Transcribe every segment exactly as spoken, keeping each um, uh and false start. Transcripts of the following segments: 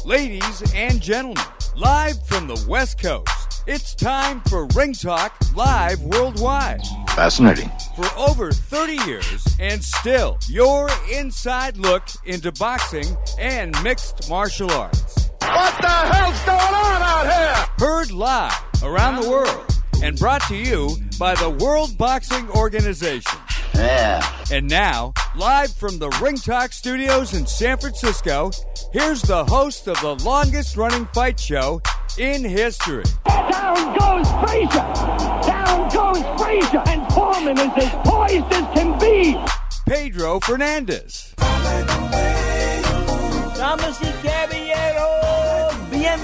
Ladies and gentlemen, live from the West Coast, it's time for Ring Talk Live Worldwide. Fascinating. For over thirty years, and still your inside look into boxing and mixed martial arts. What the hell's going on out here? Heard live around the world and brought to you by the World Boxing Organization. Yeah. And now, live from the Ring Talk studios in San Francisco, here's the host of the longest-running fight show in history. Down goes Frazier! Down goes Frazier! And Foreman is as poised as can be! Pedro Fernandez. Damas y caballeros,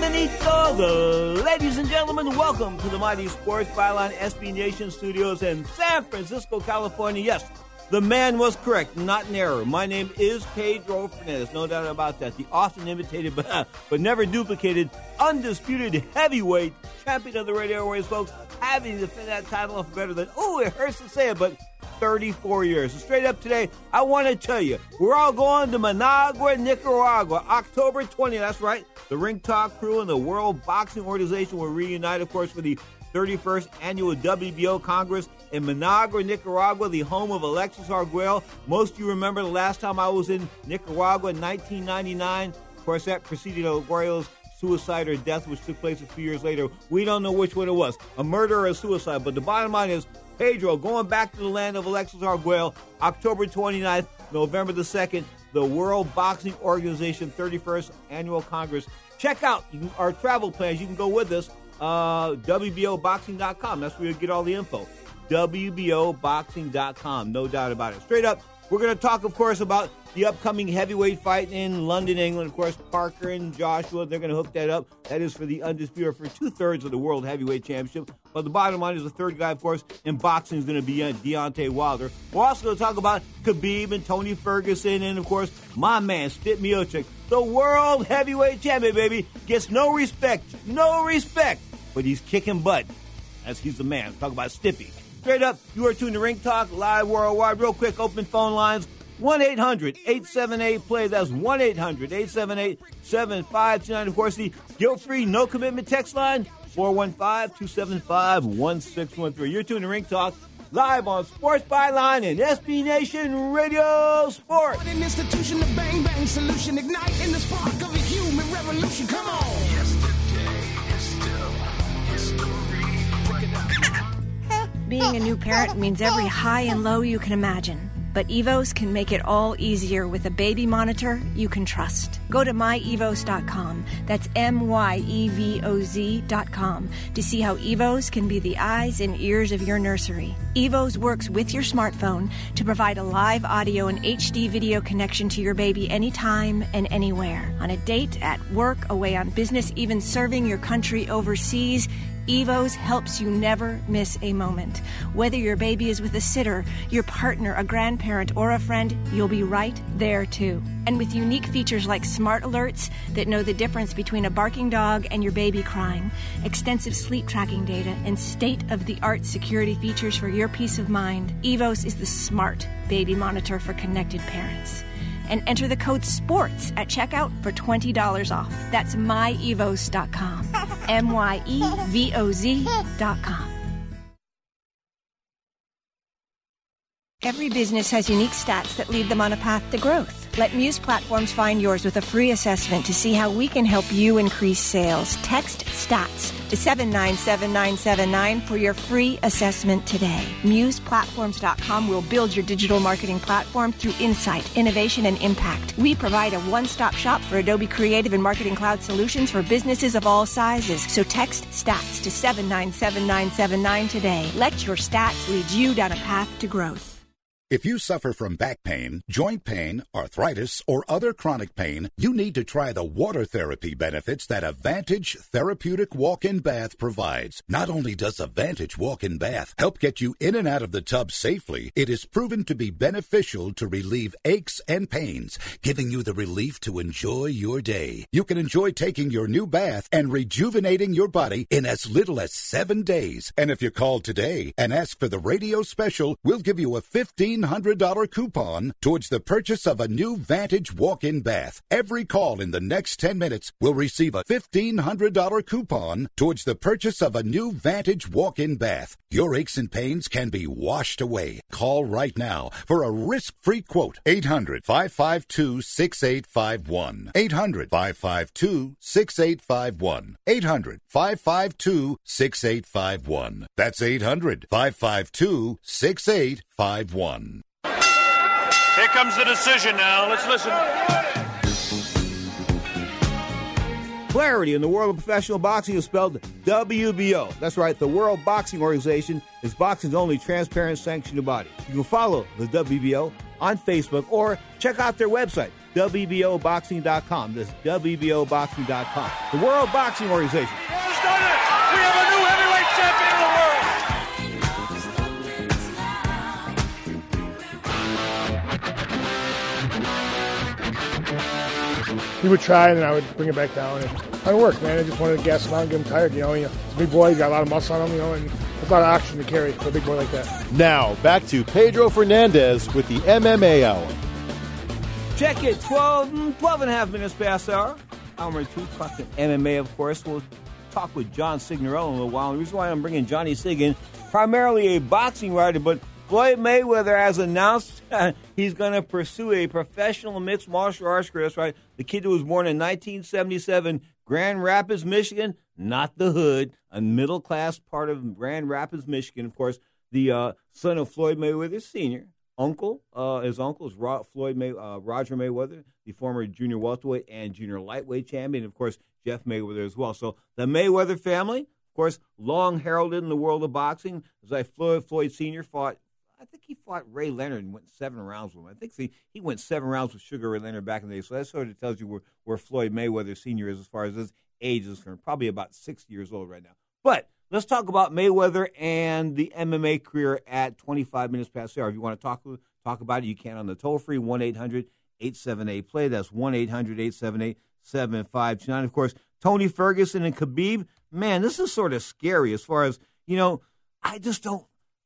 bienvenidos. Ladies and gentlemen, welcome to the Mighty Sports Byline S B Nation Studios in San Francisco, California. Yes, the man was correct, not an error. My name is Pedro Fernandez, no doubt about that. The often imitated but, uh, but never duplicated, undisputed heavyweight champion of the radio airways, folks, having to defend that title for better than, oh, it hurts to say it, but thirty-four years. So straight up today, I want to tell you, we're all going to Managua, Nicaragua, October twentieth. That's right. The Ring Talk crew and the World Boxing Organization will reunite, of course, for the thirty-first Annual W B O Congress in Managua, Nicaragua, the home of Alexis Arguello. Most of you remember the last time I was in Nicaragua in nineteen ninety-nine. Of course, that preceded Arguello's suicide or death, which took place a few years later. We don't know which one it was, a murder or a suicide. But the bottom line is, Pedro, going back to the land of Alexis Arguello, October twenty-ninth, November the second, the World Boxing Organization thirty-first Annual Congress. Check out our travel plans. You can go with us, uh, W B O boxing dot com. That's where you'll get all the info. W B O boxing dot com, no doubt about it. Straight up, we're going to talk, of course, about the upcoming heavyweight fight in London, England. Of course, Parker and Joshua, they're going to hook that up. That is for the undisputed, for two-thirds of the World Heavyweight Championship. But the bottom line is the third guy, of course, in boxing is going to be Deontay Wilder. We're also going to talk about Khabib and Tony Ferguson and, of course, my man, Stipe Miocic. The World Heavyweight Champion, baby, gets no respect, no respect, but he's kicking butt as he's the man. Talk about Stipe. Straight up, you are tuned to Ring Talk Live Worldwide. Real quick, open phone lines. one eight hundred eight seven eight play. That's one eight hundred eight seven eight seven five two nine. Of course, the guilt-free, no-commitment text line, four one five two seven five one six one three. You're tuned to Ring Talk live on Sports Byline and S B Nation Radio Sports. An institution, a bang bang solution, ignite in the spark of a human revolution. Come on. Yesterday is still history. Being a new parent means every high and low you can imagine. But Evos can make it all easier with a baby monitor you can trust. Go to my evos dot com, that's M Y E V O Z dot com, to see how Evos can be the eyes and ears of your nursery. Evos works with your smartphone to provide a live audio and H D video connection to your baby anytime and anywhere. On a date, at work, away on business, even serving your country overseas, Evos helps you never miss a moment. Whether your baby is with a sitter, your partner, a grandparent, or a friend, you'll be right there too. And with unique features like smart alerts that know the difference between a barking dog and your baby crying, extensive sleep tracking data, and state-of-the-art security features for your peace of mind, Evos is the smart baby monitor for connected parents. And enter the code SPORTS at checkout for twenty dollars off. That's my evos dot com. M Y E V O Z dot com. Every business has unique stats that lead them on a path to growth. Let Muse Platforms find yours with a free assessment to see how we can help you increase sales. Text STATS to seven nine seven nine seven nine for your free assessment today. Muse Platforms dot com will build your digital marketing platform through insight, innovation, and impact. We provide a one-stop shop for Adobe Creative and Marketing Cloud solutions for businesses of all sizes. So text STATS to seven nine seven nine seven nine today. Let your stats lead you down a path to growth. If you suffer from back pain, joint pain, arthritis, or other chronic pain, you need to try the water therapy benefits that Advantage Therapeutic Walk-In Bath provides. Not only does Advantage Walk-In Bath help get you in and out of the tub safely, it is proven to be beneficial to relieve aches and pains, giving you the relief to enjoy your day. You can enjoy taking your new bath and rejuvenating your body in as little as seven days. And if you call today and ask for the radio special, we'll give you a fifteen fifteen hundred dollars coupon towards the purchase of a new Vantage walk-in bath. Every call in the next ten minutes will receive a fifteen hundred dollars coupon towards the purchase of a new Vantage walk-in bath. Your aches and pains can be washed away. Call right now for a risk-free quote. eight hundred, five five two, six eight five one. eight hundred, five five two, six eight five one. eight hundred, five five two, six eight five one. That's eight hundred, five five two, six eight five one. Here comes the decision now. Let's listen. Clarity in the world of professional boxing is spelled W B O. That's right, the World Boxing Organization is boxing's only transparent sanctioned body. You can follow the W B O on Facebook or check out their website, W B O boxing dot com. That's W B O boxing dot com. The World Boxing Organization. Who's done it? We have a new heavyweight champion of the world. He would try, and then I would bring it back down. And it worked, man. I just wanted to gas him out and get him tired. You know, you know, he's a big boy. He's got a lot of muscle on him, you know, and there's a lot of oxygen to carry for a big boy like that. Now, back to Pedro Fernandez with the M M A Hour. Check it, twelve, twelve and a half minutes past the hour. Hour number two, talking M M A, of course. We'll talk with John Signorello in a little while. The reason why I'm bringing Johnny Sig in, primarily a boxing writer, but Floyd Mayweather has announced uh, he's going to pursue a professional mixed martial arts career. That's right. The kid who was born in nineteen seventy-seven, Grand Rapids, Michigan, not the hood, a middle-class part of Grand Rapids, Michigan. Of course, the uh, son of Floyd Mayweather Senior Uncle, uh, his uncle is Ro- Floyd May- uh, Roger Mayweather, the former junior welterweight and junior lightweight champion. Of course, Jeff Mayweather as well. So the Mayweather family, of course, long heralded in the world of boxing. As I Floyd, Floyd Senior fought. I think he fought Ray Leonard and went seven rounds with him. I think see, he went seven rounds with Sugar Ray Leonard back in the day. So that sort of tells you where, where Floyd Mayweather Senior is as far as his age is concerned. Probably about sixty years old right now. But let's talk about Mayweather and the M M A career at twenty-five minutes past the hour. If you want to talk talk about it, you can on the toll-free one eight hundred eight seven eight play. That's one eight hundred eight seven eight seven five two nine. Of course, Tony Ferguson and Khabib. Man, this is sort of scary as far as, you know, I just don't.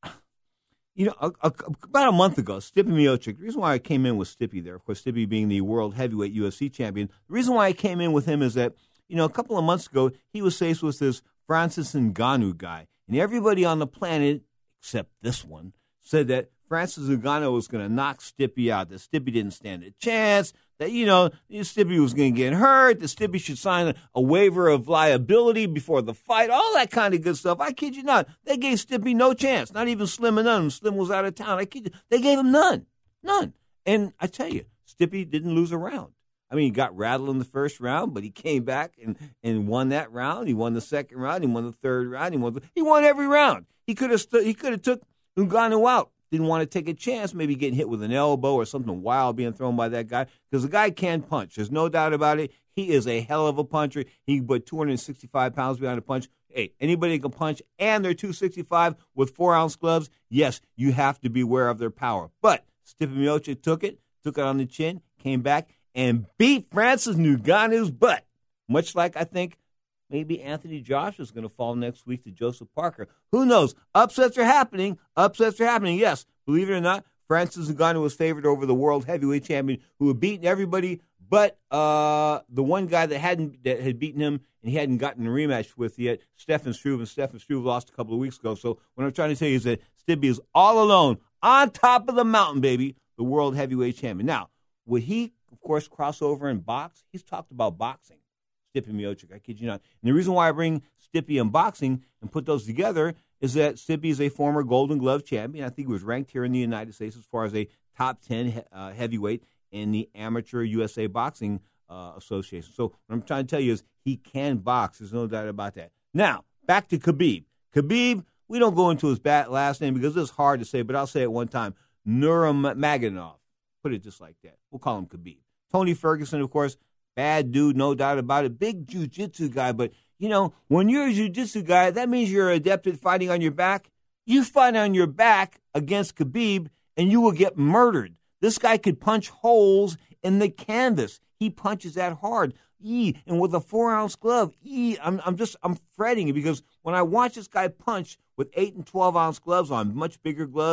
You know, a, a, about a month ago, Stipe Miocic, the reason why I came in with Stipe there, of course, Stipe being the world heavyweight U F C champion, the reason why I came in with him is that, you know, a couple of months ago, he was faced with this Francis Ngannou guy. And everybody on the planet, except this one, said that Francis Ngannou was going to knock Stipe out, that Stipe didn't stand a chance, that, you know, Stipe was going to get hurt, that Stipe should sign a, a waiver of liability before the fight, all that kind of good stuff. I kid you not. They gave Stipe no chance, not even Slim and none. Slim was out of town. I kid you. They gave him none. None. And I tell you, Stipe didn't lose a round. I mean, he got rattled in the first round, but he came back and, and won that round. He won the second round. He won the third round. He won, the, he won every round. He could have st- he could have took Ngannou out. Didn't want to take a chance, maybe getting hit with an elbow or something wild being thrown by that guy, because the guy can punch. There's no doubt about it. He is a hell of a puncher. He can put two hundred sixty-five pounds behind a punch. Hey, anybody can punch, and they're two sixty-five with four-ounce gloves. Yes, you have to be aware of their power. But Stipe Miocic took it, took it on the chin, came back, and beat Francis Ngannou's butt, much like I think maybe Anthony Joshua is going to fall next week to Joseph Parker. Who knows? Upsets are happening. Upsets are happening. Yes, believe it or not, Francis Ngannou was favored over the world heavyweight champion who had beaten everybody but uh, the one guy that hadn't that had beaten him and he hadn't gotten a rematch with yet, Stefan Struve. And Stefan Struve lost a couple of weeks ago. So what I'm trying to tell you is that Stipe is all alone on top of the mountain, baby, the world heavyweight champion. Now, would he, of course, cross over and box? He's talked about boxing. Stipe Miocic, I kid you not. And the reason why I bring Stipe and boxing and put those together is that Stipe is a former Golden Glove champion. I think he was ranked here in the United States as far as a top ten uh, heavyweight in the Amateur U S A Boxing uh, Association. So what I'm trying to tell you is he can box. There's no doubt about that. Now, back to Khabib. Khabib, we don't go into his bat last name because it's hard to say, but I'll say it one time. Nurmagomedov. Put it just like that. We'll call him Khabib. Tony Ferguson, of course, bad dude, no doubt about it. Big jiu-jitsu guy. But, you know, when you're a jiu-jitsu guy, that means you're adept at fighting on your back. You fight on your back against Khabib, and you will get murdered. This guy could punch holes in the canvas. He punches that hard. E, and with a four-ounce glove, e, I'm, I'm just, I'm fretting because when I watch this guy punch with eight and twelve-ounce gloves on, much bigger gloves,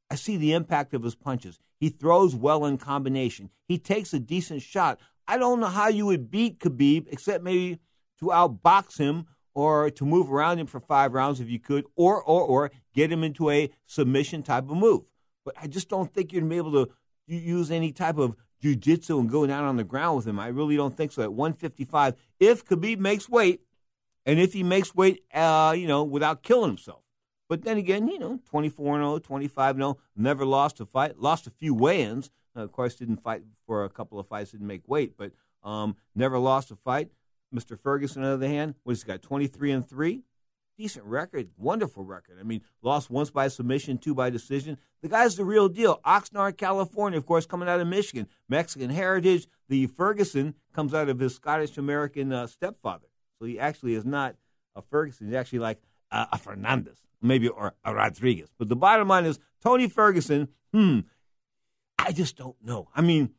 I see the impact of his punches. He throws well in combination. He takes a decent shot. I don't know how you would beat Khabib, except maybe to outbox him or to move around him for five rounds if you could, or or or get him into a submission type of move. But I just don't think you're going to be able to use any type of jiu-jitsu and go down on the ground with him. I really don't think so. At one fifty-five, if Khabib makes weight, and if he makes weight, uh, you know, without killing himself. But then again, you know, twenty-four and oh, twenty-five and oh, never lost a fight, lost a few weigh-ins. Uh, of course, didn't fight for a couple of fights, didn't make weight, but um, never lost a fight. Mister Ferguson, on the other hand, what has he got, twenty-three and three? Decent record, wonderful record. I mean, lost once by submission, two by decision. The guy's the real deal. Oxnard, California, of course, coming out of Michigan. Mexican heritage. The Ferguson comes out of his Scottish-American uh, stepfather. So he actually is not a Ferguson. He's actually like uh, a Fernandez, maybe, or a Rodriguez. But the bottom line is, Tony Ferguson, hmm, I just don't know. I mean,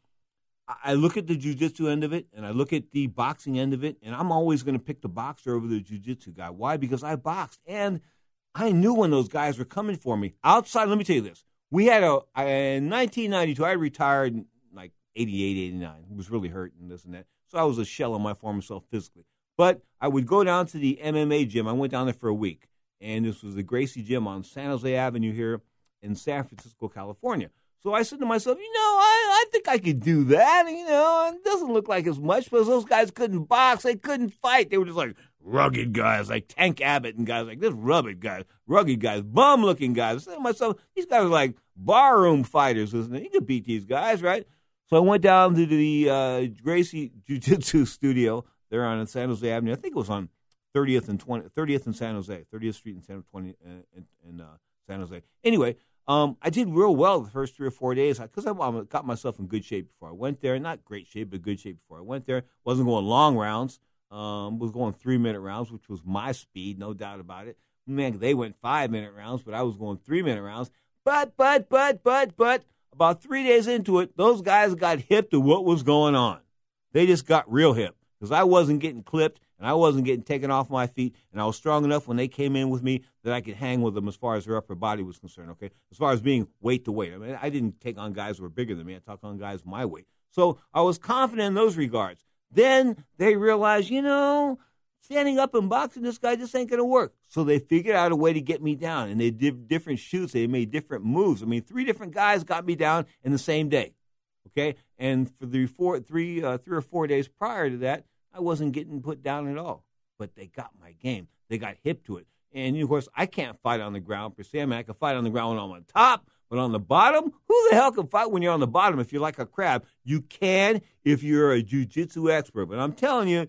I look at the jiu-jitsu end of it, and I look at the boxing end of it, and I'm always going to pick the boxer over the jiu-jitsu guy. Why? Because I boxed, and I knew when those guys were coming for me. Outside, let me tell you this. We had a, in nineteen ninety-two, I retired in like eighty-eight, eighty-nine. I was really hurt and this and that. So I was a shell of my former self physically. But I would go down to the M M A gym. I went down there for a week, and this was the Gracie Gym on San Jose Avenue here in San Francisco, California. So I said to myself, you know, I, I think I could do that. You know, it doesn't look like as much, because those guys couldn't box. They couldn't fight. They were just like rugged guys, like Tank Abbott and guys like this, rugged guys, rugged guys, bum-looking guys. I said to myself, these guys are like barroom fighters, isn't it? You could beat these guys, right? So I went down to the uh, Gracie Jiu-Jitsu studio there on San Jose Avenue. I think it was on thirtieth and twentieth, thirtieth and San Jose, thirtieth Street and San, twenty, uh, in, in uh, San Jose. Anyway, Um, I did real well the first three or four days because I, I got myself in good shape before I went there. Not great shape, but good shape before I went there. Wasn't going long rounds. Um, was going three-minute rounds, which was my speed, no doubt about it. Man, they went five-minute rounds, but I was going three-minute rounds. But, but, but, but, but, about three days into it, those guys got hip to what was going on. They just got real hip because I wasn't getting clipped, and I wasn't getting taken off my feet, and I was strong enough when they came in with me that I could hang with them as far as their upper body was concerned, okay? As far as being weight to weight. I mean, I didn't take on guys who were bigger than me. I took on guys my weight. So I was confident in those regards. Then they realized, you know, standing up and boxing this guy just ain't going to work. So they figured out a way to get me down, and they did different shoots. They made different moves. I mean, three different guys got me down in the same day, okay? And for the four, three, uh, three or four days prior to that, I wasn't getting put down at all. But they got my game. They got hip to it. And, of course, I can't fight on the ground per se. I mean, I can fight on the ground when I'm on top, but on the bottom, who the hell can fight when you're on the bottom if you're like a crab? You can if you're a jiu-jitsu expert. But I'm telling you,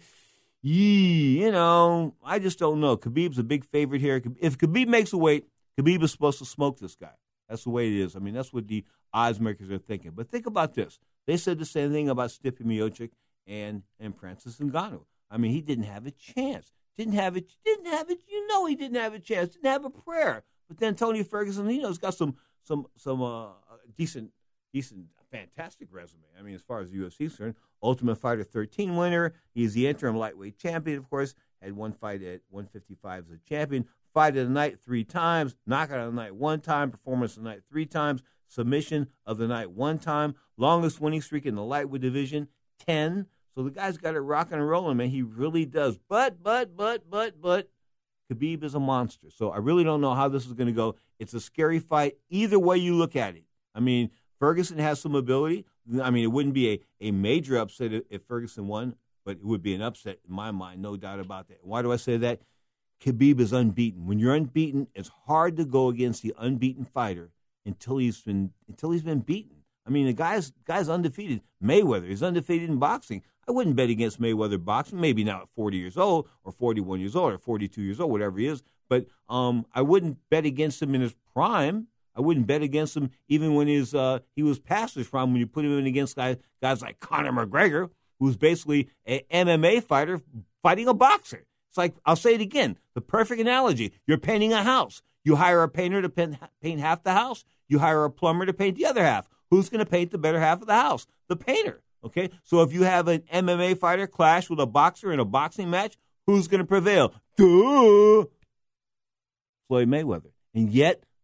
yee, you know, I just don't know. Khabib's a big favorite here. If Khabib makes a weight, Khabib is supposed to smoke this guy. That's the way it is. I mean, that's what the odds makers are thinking. But think about this. They said the same thing about Stipe Miocic and, and Francis Ngannou. I mean, he didn't have a chance. Didn't have it. Didn't have it. You know, he didn't have a chance. Didn't have a prayer. But then Tony Ferguson, you know, has got some some some uh, decent, decent, fantastic resume. I mean, as far as the U F C is concerned, Ultimate Fighter thirteen winner. He's the interim lightweight champion, of course. Had one fight at one fifty-five as a champion. Fight of the night three times. Knockout of the night one time. Performance of the night three times. Submission of the night one time. Longest winning streak in the lightweight division, ten. So the guy's got it rocking and rolling, man. He really does. But, but, but, but, but, Khabib is a monster. So I really don't know how this is going to go. It's a scary fight either way you look at it. I mean, Ferguson has some ability. I mean, it wouldn't be a, a major upset if Ferguson won, but it would be an upset in my mind, no doubt about that. Why do I say that? Khabib is unbeaten. When you're unbeaten, it's hard to go against the unbeaten fighter until he's been until he's been beaten. I mean, the guy's guy's undefeated. Mayweather is undefeated in boxing. I wouldn't bet against Mayweather boxing, maybe now at forty years old or forty-one years old or forty-two years old, whatever he is. But um, I wouldn't bet against him in his prime. I wouldn't bet against him even when his, uh, he was past his prime, when you put him in against guys, guys like Conor McGregor, who's basically an M M A fighter fighting a boxer. It's like, I'll say it again, the perfect analogy. You're painting a house. You hire a painter to paint, paint half the house. You hire a plumber to paint the other half. Who's going to paint the better half of the house? The painter. Okay, so if you have an M M A fighter clash with a boxer in a boxing match, who's going to prevail? Duh! Floyd Mayweather. And yet,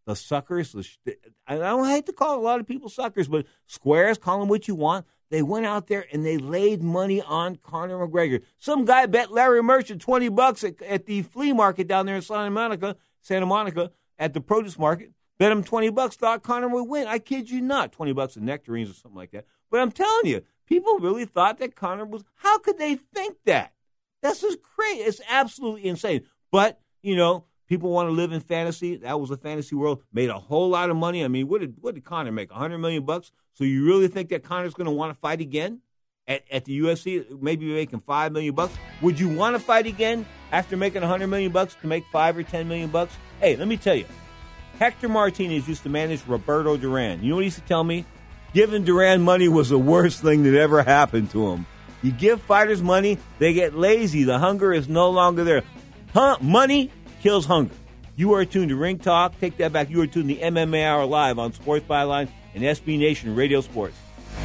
the suckers, the, I don't hate to call a lot of people suckers, but squares, call them what you want. They went out there and they laid money on Conor McGregor. Some guy bet Larry Merchant twenty bucks at, at the flea market down there in Santa Monica, Santa Monica, at the produce market. Bet him twenty bucks, thought Conor would win. I kid you not, twenty bucks of nectarines or something like that. But I'm telling you, people really thought that Conor was, how could they think that? That's just crazy. It's absolutely insane. But, you know, people want to live in fantasy. That was a fantasy world. Made a whole lot of money. I mean, what did what did Conor make? one hundred million bucks? So you really think that Conor's going to want to fight again at, at the U F C? Maybe making five million bucks. Would you want to fight again after making one hundred million bucks to make five or ten million bucks? Hey, let me tell you. Hector Martinez used to manage Roberto Duran. You know what he used to tell me? Giving Duran money was the worst thing that ever happened to him. You give fighters money, they get lazy. The hunger is no longer there. Huh? Money kills hunger. You are tuned to Ring Talk. Take that back. You are tuned to the M M A Hour live on Sports Byline and S B Nation Radio Sports.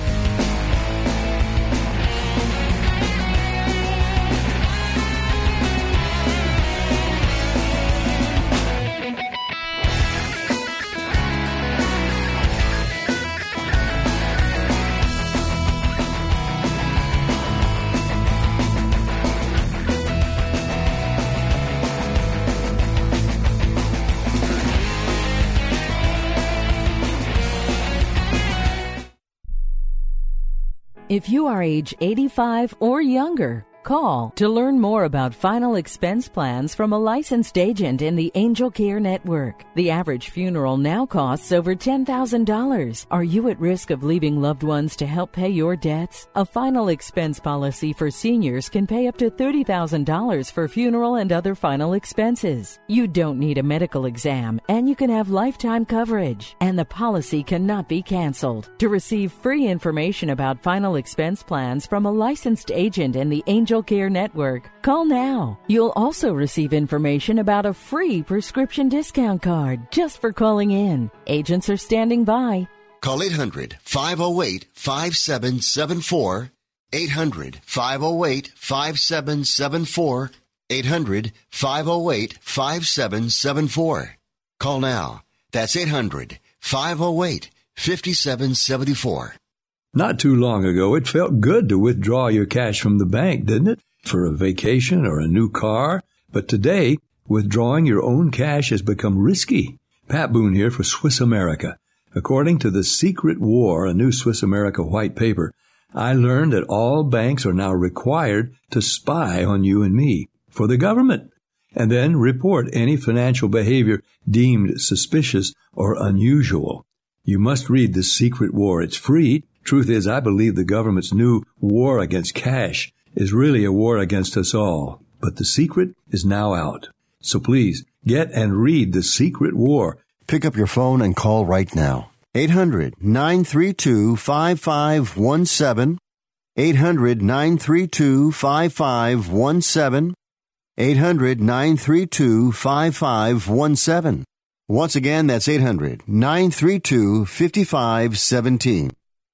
If you are age eighty-five or younger, call to learn more about final expense plans from a licensed agent in the Angel Care Network. The average funeral now costs over ten thousand dollars. Are you at risk of leaving loved ones to help pay your debts? A final expense policy for seniors can pay up to thirty thousand dollars for funeral and other final expenses. You don't need a medical exam, and you can have lifetime coverage, and the policy cannot be canceled. To receive free information about final expense plans from a licensed agent in the Angel Care Network, call now. You'll also receive information about a free prescription discount card just for calling in. Agents are standing by. Call eight hundred, five oh eight, five seven seven four, eight hundred, five oh eight, five seven seven four, eight hundred, five oh eight, five seven seven four. Call now. That's eight hundred, five oh eight, five seven seven four. Not too long ago, it felt good to withdraw your cash from the bank, didn't it? For a vacation or a new car. But today, withdrawing your own cash has become risky. Pat Boone here for Swiss America. According to The Secret War, a new Swiss America white paper, I learned that all banks are now required to spy on you and me for the government, and then report any financial behavior deemed suspicious or unusual. You must read The Secret War. It's free. Truth is, I believe the government's new war against cash is really a war against us all. But the secret is now out. So please, get and read The Secret War. Pick up your phone and call right now. eight hundred, nine three two, five five one seven. eight hundred, nine three two, five five one seven. eight hundred, nine three two, five five one seven. Once again, that's eight hundred, nine three two, five five one seven.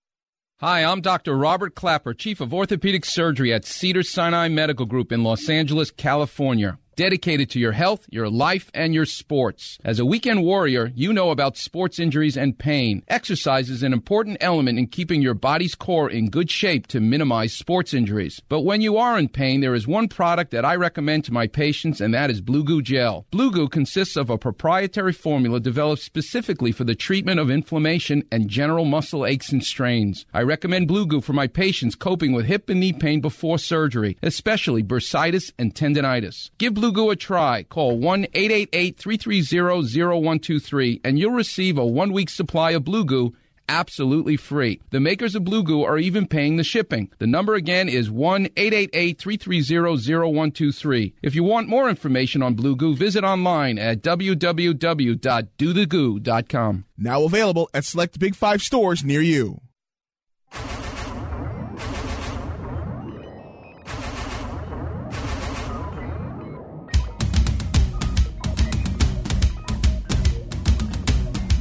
Hi, I'm Doctor Robert Clapper, Chief of Orthopedic Surgery at Cedars-Sinai Medical Group in Los Angeles, California. Dedicated to your health, your life, and your sports. As a weekend warrior, you know about sports injuries and pain. Exercise is an important element in keeping your body's core in good shape to minimize sports injuries. But when you are in pain, there is one product that I recommend to my patients, and that is Blue Goo Gel. Blue Goo consists of a proprietary formula developed specifically for the treatment of inflammation and general muscle aches and strains. I recommend Blue Goo for my patients coping with hip and knee pain before surgery, especially bursitis and tendinitis. Give Blue Blue Goo a try. Call one eight eight eight, three three zero, zero one two three and you'll receive a one-week supply of Blue Goo absolutely free. The makers of Blue Goo are even paying the shipping. The number again is one eight eight eight, three three zero, zero one two three. If you want more information on Blue Goo, visit online at w w w dot do the goo dot com. Now available at select Big Five stores near you.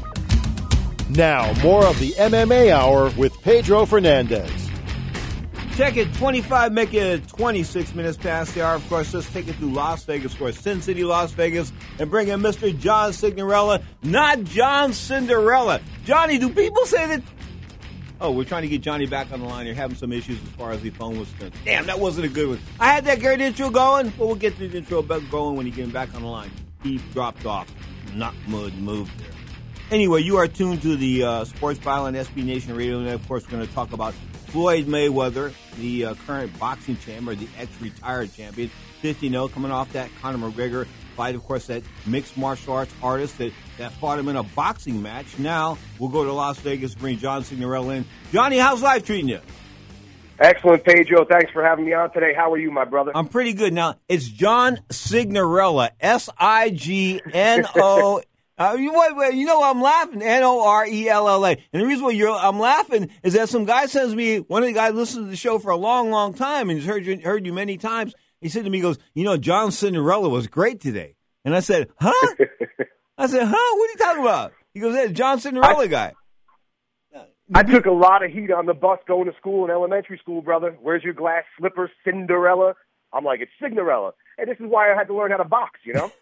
Now, more of the M M A Hour with Pedro Fernandez. Check it, twenty-five, make it twenty-six minutes past the hour. Of course, let's take it to Las Vegas, of course, Sin City, Las Vegas, and bring in Mister John Signorella, not John Cinderella. Johnny, do people say that? Oh, we're trying to get Johnny back on the line. You're having some issues as far as the phone was concerned. Damn, that wasn't a good one. I had that great intro going, but we'll get the intro back going when you get back on the line. He dropped off. Not mud moved there. Anyway, you are tuned to the uh, Sports Byline S B Nation Radio, and of course, we're going to talk about Floyd Mayweather, the uh, current boxing champion, or the ex-retired champion, fifty and oh, coming off that Conor McGregor fight, of course, that mixed martial arts artist that, that fought him in a boxing match. Now, we'll go to Las Vegas to bring John Signorella in. Johnny, how's life treating you? Excellent, Pedro. Thanks for having me on today. How are you, my brother? I'm pretty good. Now, it's John Signorella, S I G N O Uh, you, you know I'm laughing, N O R E L L A. And the reason why you're, I'm laughing is that some guy sends me, one of the guys listens to the show for a long, long time and he's heard you, heard you many times. He said to me, he goes, you know, John Cinderella was great today. And I said, huh? I said, huh? What are you talking about? He goes, hey, John Cinderella I, guy. I took a lot of heat on the bus going to school in elementary school, brother. Where's your glass slipper, Cinderella? I'm like, it's Signorella. And this is why I had to learn how to box, you know?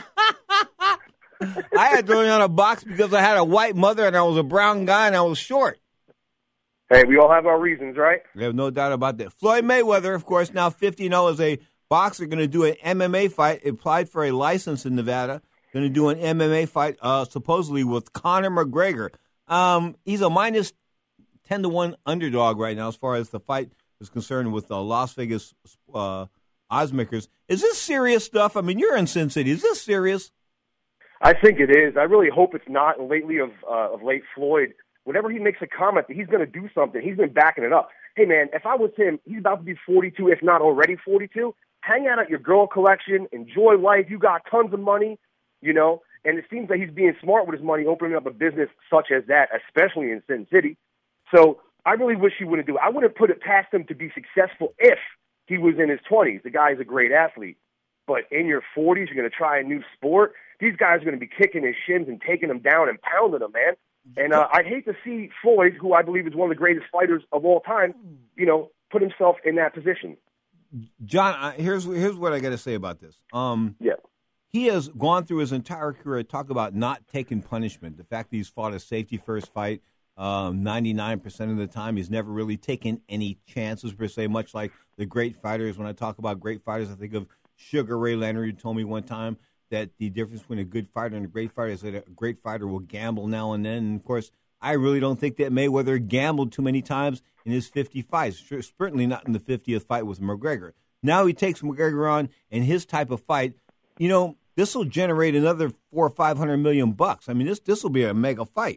I had to learn how to box because I had a white mother and I was a brown guy and I was short. Hey, we all have our reasons, right? We have no doubt about that. Floyd Mayweather, of course, now fifty and oh as a boxer, going to do an M M A fight. Applied for a license in Nevada. Going to do an M M A fight, uh, supposedly with Conor McGregor. Um, he's a minus ten to one underdog right now as far as the fight is concerned with the Las Vegas uh, oddsmakers. Is this serious stuff? I mean, you're in Sin City. Is this serious? I think it is. I really hope it's not. And lately of uh, of late Floyd, whenever he makes a comment that he's going to do something, he's been backing it up. Hey, man, if I was him, he's about to be forty-two, if not already forty-two. Hang out at your girl collection. Enjoy life. You got tons of money, you know. And it seems like he's being smart with his money, opening up a business such as that, especially in Sin City. So I really wish he wouldn't do it. I wouldn't put it past him to be successful if he was in his twenties. The guy's a great athlete. But in your forties, you're going to try a new sport. These guys are going to be kicking his shins and taking him down and pounding him, man. And uh, I'd hate to see Floyd, who I believe is one of the greatest fighters of all time, you know, put himself in that position. John, uh, here's here's what I got to say about this. Um, yeah. He has gone through his entire career, talk about not taking punishment. The fact that he's fought a safety-first fight um, ninety-nine percent of the time. He's never really taken any chances, per se, much like the great fighters. When I talk about great fighters, I think of Sugar Ray Leonard, who told me one time that the difference between a good fighter and a great fighter is that a great fighter will gamble now and then. And, of course, I really don't think that Mayweather gambled too many times in his fifty fights, certainly not in the fiftieth fight with McGregor. Now he takes McGregor on in his type of fight. You know, this will generate another four or five hundred million bucks. I mean, this this will be a mega fight.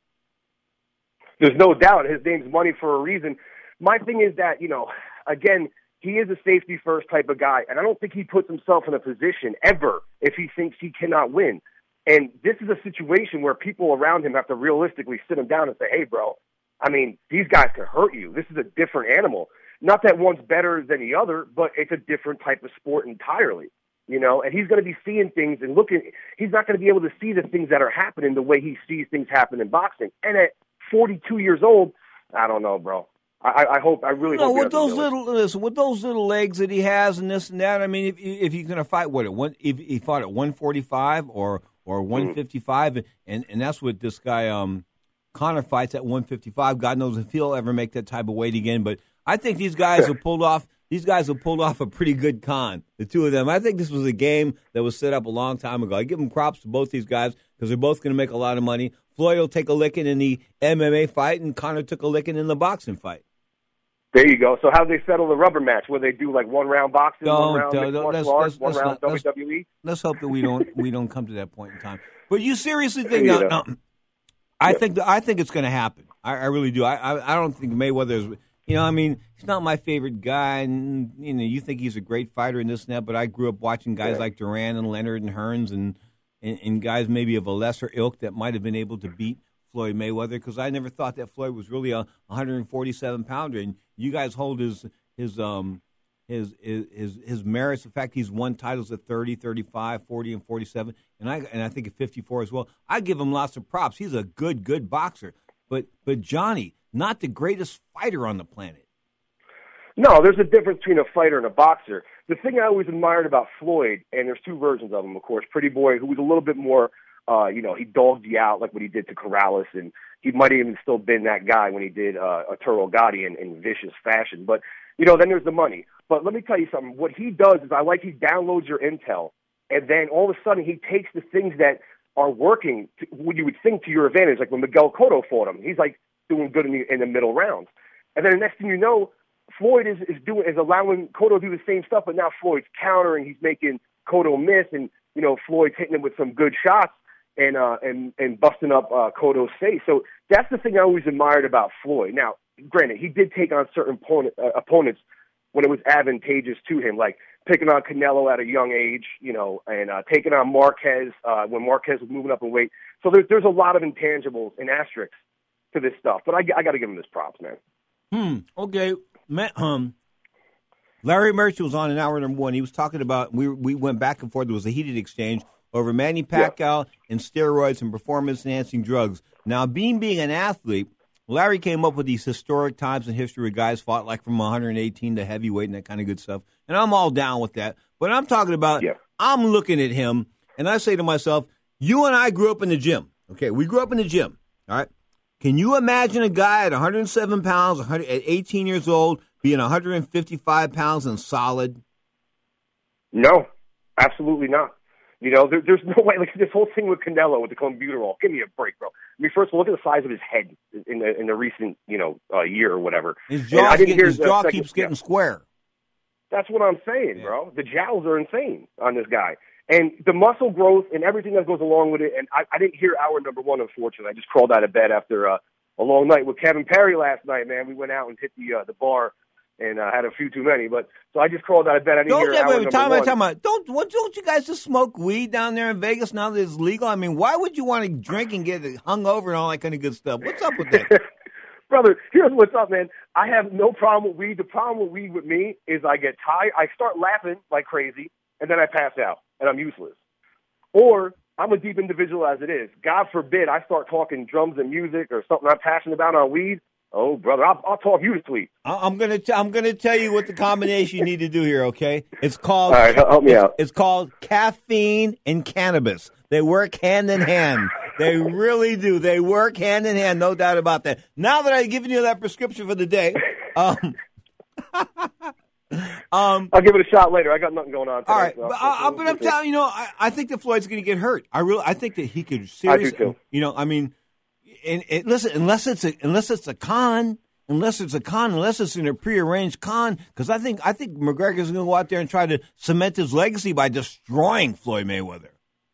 There's no doubt his name's money for a reason. My thing is that, you know, again, he is a safety-first type of guy, and I don't think he puts himself in a position ever if he thinks he cannot win. And this is a situation where people around him have to realistically sit him down and say, hey, bro, I mean, these guys can hurt you. This is a different animal. Not that one's better than the other, but it's a different type of sport entirely, you know, and he's going to be seeing things and looking. He's not going to be able to see the things that are happening the way he sees things happen in boxing. And at forty-two years old, I don't know, bro. I, I hope. I really no, hope. with those little, listen, with those little legs that he has and this and that. I mean, if if he's going to fight, what at one, if he fought at one forty-five or or one fifty-five, mm. and and that's what this guy um, Conor fights at one fifty-five. God knows if he'll ever make that type of weight again. But I think these guys have pulled off. These guys have pulled off a pretty good con. The two of them. I think this was a game that was set up a long time ago. I give them props to both these guys because they're both going to make a lot of money. Floyd will take a licking in the M M A fight, and Conor took a licking in the boxing fight. There you go. So how do they settle the rubber match? Where they do like one round boxing, don't, one round don't, mixed don't, martial arts, one let's round not, W W E? Let's, let's hope that we don't we don't come to that point in time. But you seriously think yeah. no, no, I yeah. think that, I think it's going to happen. I, I really do. I, I I don't think Mayweather is. You know, I mean, he's not my favorite guy. And, you know, you think he's a great fighter in this and that, but I grew up watching guys yeah. like Duran and Leonard and Hearns and, and and guys maybe of a lesser ilk that might have been able to beat Floyd Mayweather, because I never thought that Floyd was really a one forty-seven pounder, and you guys hold his his um his his his, his merits. In fact, he's won titles at thirty, thirty-five, forty, and forty-seven, and I and I think at fifty-four as well. I give him lots of props. He's a good good boxer, but but Johnny, not the greatest fighter on the planet. No, there's a difference between a fighter and a boxer. The thing I always admired about Floyd, and there's two versions of him, of course, Pretty Boy, who was a little bit more, uh, you know, he dogged you out like what he did to Corrales, and he might have even still been that guy when he did uh, Arturo Gatti in, in vicious fashion. But, you know, then there's the money. But let me tell you something. What he does is I like he downloads your intel, and then all of a sudden he takes the things that are working, to, what you would think to your advantage, like when Miguel Cotto fought him. He's like doing good in the, in the middle rounds. And then the next thing you know, Floyd is, is doing is allowing Cotto to do the same stuff, but now Floyd's countering. He's making Cotto miss, and you know Floyd's hitting him with some good shots and uh, and and busting up uh, Cotto's face. So that's the thing I always admired about Floyd. Now, granted, he did take on certain opponent, uh, opponents when it was advantageous to him, like picking on Canelo at a young age, you know, and uh, taking on Marquez uh, when Marquez was moving up in weight. So there's there's a lot of intangibles and asterisks to this stuff. But I, I got to give him this props, man. Hmm. Okay. Matt, um, Larry Merchant was on in hour number one. He was talking about, we we went back and forth. There was a heated exchange over Manny Pacquiao yeah. and steroids and performance-enhancing drugs. Now, being being an athlete, Larry came up with these historic times in history where guys fought like from one hundred eighteen to heavyweight and that kind of good stuff. And I'm all down with that. But I'm talking about, yeah. I'm looking at him, and I say to myself, you and I grew up in the gym. Okay, we grew up in the gym, all right? Can you imagine a guy at one hundred seven pounds, one hundred, at eighteen years old, being one hundred fifty-five pounds and solid? No, absolutely not. You know, there, there's no way. Like this whole thing with Canelo with the clenbuterol. Give me a break, bro. I mean, first of all, look at the size of his head in the in the recent you know uh, year or whatever. His jaw, I didn't hear his jaw keeps getting yeah. square. That's what I'm saying, yeah. bro. The jowls are insane on this guy. And the muscle growth and everything that goes along with it. And I, I didn't hear hour number one, unfortunately. I just crawled out of bed after uh, a long night with Kevin Perry last night, man. We went out and hit the uh, the bar and uh, had a few too many. But so I just crawled out of bed. I didn't don't hear get, hour wait, number time one. Out, time out. Don't, what, don't you guys just smoke weed down there in Vegas now that it's legal? I mean, why would you want to drink and get hungover and all that kind of good stuff? What's up with that? Brother, here's what's up, man. I have no problem with weed. The problem with weed with me is I get tired. I start laughing like crazy, and then I pass out, and I'm useless. Or I'm a deep individual as it is. God forbid I start talking drums and music or something I'm passionate about on weed. Oh, brother, I'll, I'll talk you to sleep. I'm gonna t- I'm gonna tell you what the combination you need to do here. Okay, it's called. All right, help me it's, out. It's called caffeine and cannabis. They work hand in hand. They really do. They work hand in hand, no doubt about that. Now that I've given you that prescription for the day, um, um, I'll give it a shot later. I got nothing going on today. All right, so but, uh, but I'm telling you, you know, I, I think that Floyd's going to get hurt. I really, I think that he could seriously. I do too. You know, I mean, and, and listen, unless it's a unless it's a con, unless it's a con, unless it's in a prearranged con, because I think I think McGregor's going to go out there and try to cement his legacy by destroying Floyd Mayweather.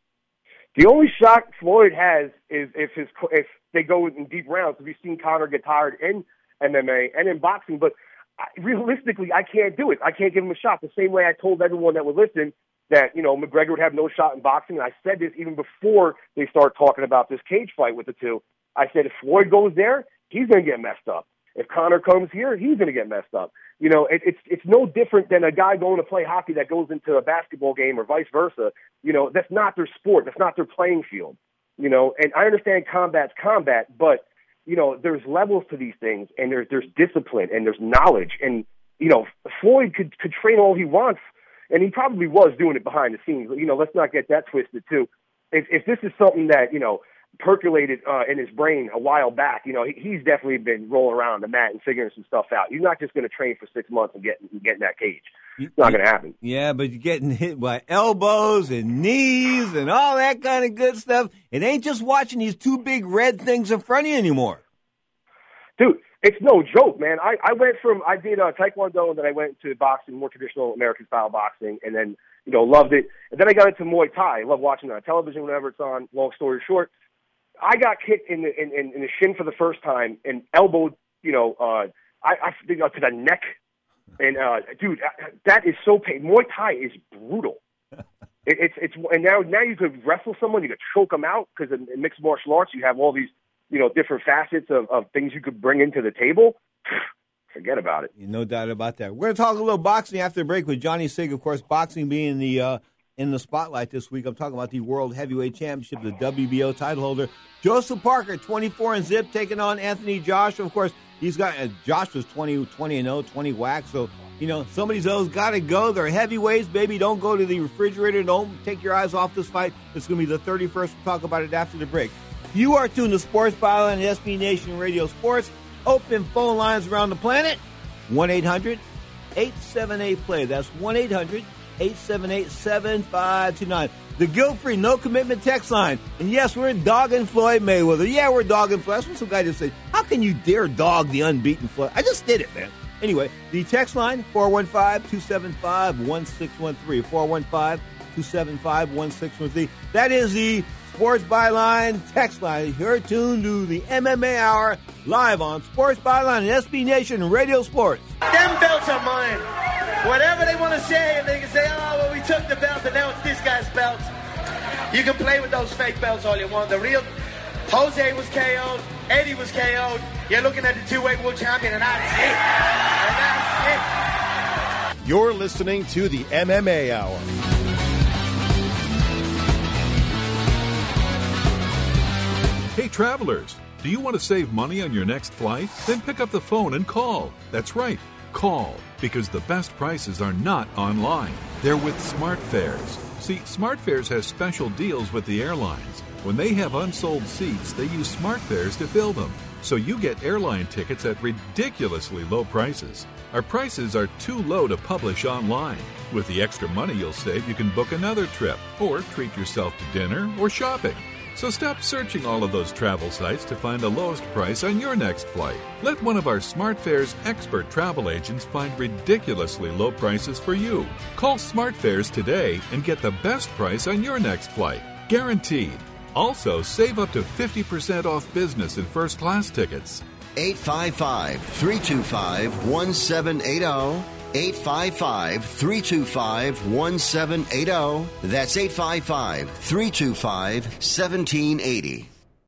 The only shock Floyd has is if his if they go in deep rounds. Have you seen Conor get tired in M M A and in boxing? But I, realistically, I can't do it. I can't give him a shot. The same way I told everyone that would listen that you know McGregor would have no shot in boxing. And I said this even before they start talking about this cage fight with the two. I said if Floyd goes there, he's going to get messed up. If Conor comes here, he's going to get messed up. You know, it, it's it's no different than a guy going to play hockey that goes into a basketball game or vice versa. You know, that's not their sport. That's not their playing field. You know, and I understand combat's combat, but, you know, there's levels to these things, and there's there's discipline, and there's knowledge. And, you know, Floyd could, could train all he wants, and he probably was doing it behind the scenes. You know, let's not get that twisted, too. If, if this is something that, you know, percolated uh, in his brain a while back, you know, he, he's definitely been rolling around the mat and figuring some stuff out. You're not just going to train for six months and get, get in that cage. It's not going to happen. Yeah, but you're getting hit by elbows and knees and all that kind of good stuff. It ain't just watching these two big red things in front of you anymore. Dude, it's no joke, man. I, I went from, I did uh, Taekwondo, and then I went to boxing, more traditional American-style boxing, and then, you know, loved it. And then I got into Muay Thai. I love watching it on television whenever it's on. Long story short, I got kicked in the in, in, in the shin for the first time and elbowed, you know, uh, I, I you know, to the neck. And uh, dude, that is so painful. Muay Thai is brutal. it, it's it's and now now you could wrestle someone, you could choke them out because in, in mixed martial arts you have all these, you know, different facets of, of things you could bring into the table. Forget about it. No doubt about that. We're going to talk a little boxing after the break with Johnny Sig. Of course, boxing being the uh, in the spotlight this week. I'm talking about the World Heavyweight Championship, the W B O title holder, Joseph Parker, twenty-four and zip, taking on Anthony Joshua. Of course, He's got uh, Josh was twenty, twenty and oh, twenty whack. So, you know, some of these O's got to go. They're heavyweights, baby. Don't go to the refrigerator. Don't take your eyes off this fight. It's going to be the thirty-first. We'll talk about it after the break. You are tuned to Sports Byline and S B Nation Radio Sports. Open phone lines around the planet. one eight hundred eight seven eight play. That's one eight hundred eight seven eight seven five two nine. The guilt-free, no-commitment text line. And yes, we're dogging Floyd Mayweather. Yeah, we're dogging Floyd. That's what some guy just said. How can you dare dog the unbeaten Floyd? I just did it, man. Anyway, the text line, four one five, two seven five, one six one three. four one five, two seven five, one six one three. That is the Sports Byline text line. You're tuned to the M M A Hour live on Sports Byline and S B Nation Radio Sports. Them belts are mine. Whatever they want to say, and they can say, oh, well, we took the belt, and now it's this guy's belt. You can play with those fake belts all you want. The real Jose was K O'd, Eddie was K O'd. You're looking at the two-weight world champion, and that's it. And that's it. You're listening to the M M A Hour. Hey, travelers, do you want to save money on your next flight? Then pick up the phone and call. That's right, call, because the best prices are not online. They're with SmartFares. See, SmartFares has special deals with the airlines. When they have unsold seats, they use SmartFares to fill them. So you get airline tickets at ridiculously low prices. Our prices are too low to publish online. With the extra money you'll save, you can book another trip or treat yourself to dinner or shopping. So stop searching all of those travel sites to find the lowest price on your next flight. Let one of our SmartFares expert travel agents find ridiculously low prices for you. Call SmartFares today and get the best price on your next flight. Guaranteed. Also, save up to fifty percent off business and first class tickets. eight five five, three two five, one seven eight zero. eight five five, three two five, one seven eight zero. That's eight five five, three two five, one seven eight zero.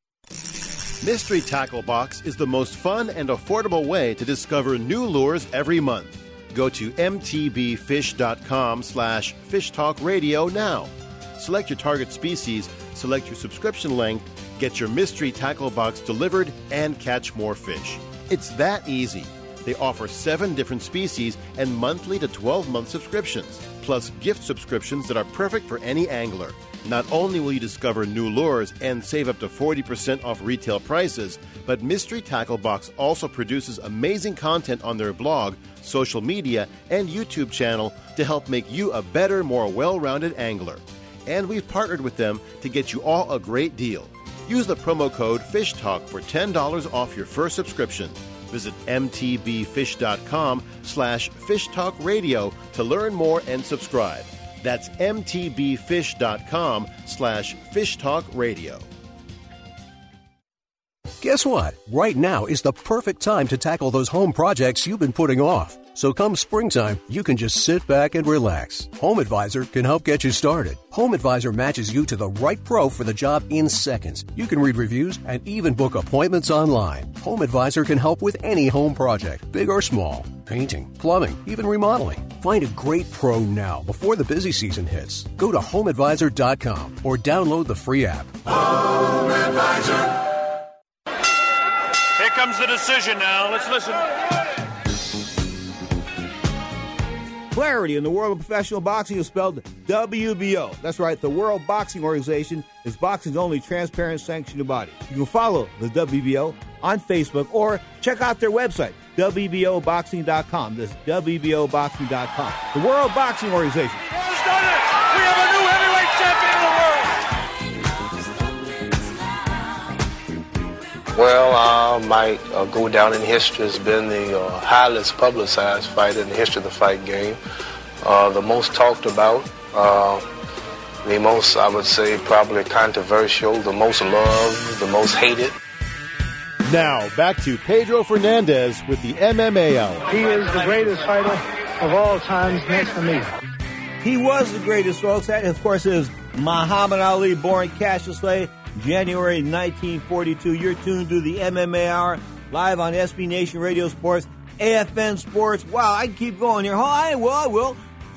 Mystery Tackle Box is the most fun and affordable way to discover new lures every month. Go to m t b fish dot com slash fish talk radio now. Select your target species, select your subscription length, get your Mystery Tackle Box delivered, and catch more fish. It's that easy. They offer seven different species and monthly to twelve-month subscriptions, plus gift subscriptions that are perfect for any angler. Not only will you discover new lures and save up to forty percent off retail prices, but Mystery Tackle Box also produces amazing content on their blog, social media, and YouTube channel to help make you a better, more well-rounded angler. And we've partnered with them to get you all a great deal. Use the promo code FISHTALK for ten dollars off your first subscription. Visit m t b fish dot com slash fish talk radio to learn more and subscribe. That's m t b fish dot com slash fish talk radio. Guess what? Right now is the perfect time to tackle those home projects you've been putting off. So come springtime, you can just sit back and relax. Home Advisor can help get you started. Home Advisor matches you to the right pro for the job in seconds. You can read reviews and even book appointments online. Home Advisor can help with any home project, big or small. Painting, plumbing, even remodeling. Find a great pro now before the busy season hits. Go to home advisor dot com or download the free app. Home Advisor. Here comes the decision now. Let's listen. Clarity in the world of professional boxing is spelled W B O. That's right, the World Boxing Organization is boxing's only transparent sanctioned body. You can follow the W B O on Facebook or check out their website, w b o boxing dot com. That's w b o boxing dot com. The World Boxing Organization. Who's done it? We have a new heavyweight champion of the world. Well, I might uh, go down in history as being the uh, highest publicized fighter in the history of the fight game. Uh, the most talked about, uh, the most, I would say, probably controversial, the most loved, the most hated. Now, back to Pedro Fernandez with the M M A Hour. He is the greatest fighter of all times next to me. He was the greatest of all time. Of course, it was Muhammad Ali, born Cassius Clay, January nineteen forty-two. You're tuned to the M M A Hour, live on S B Nation Radio Sports, A F N Sports. Wow, I can keep going here. Oh, I will, I will.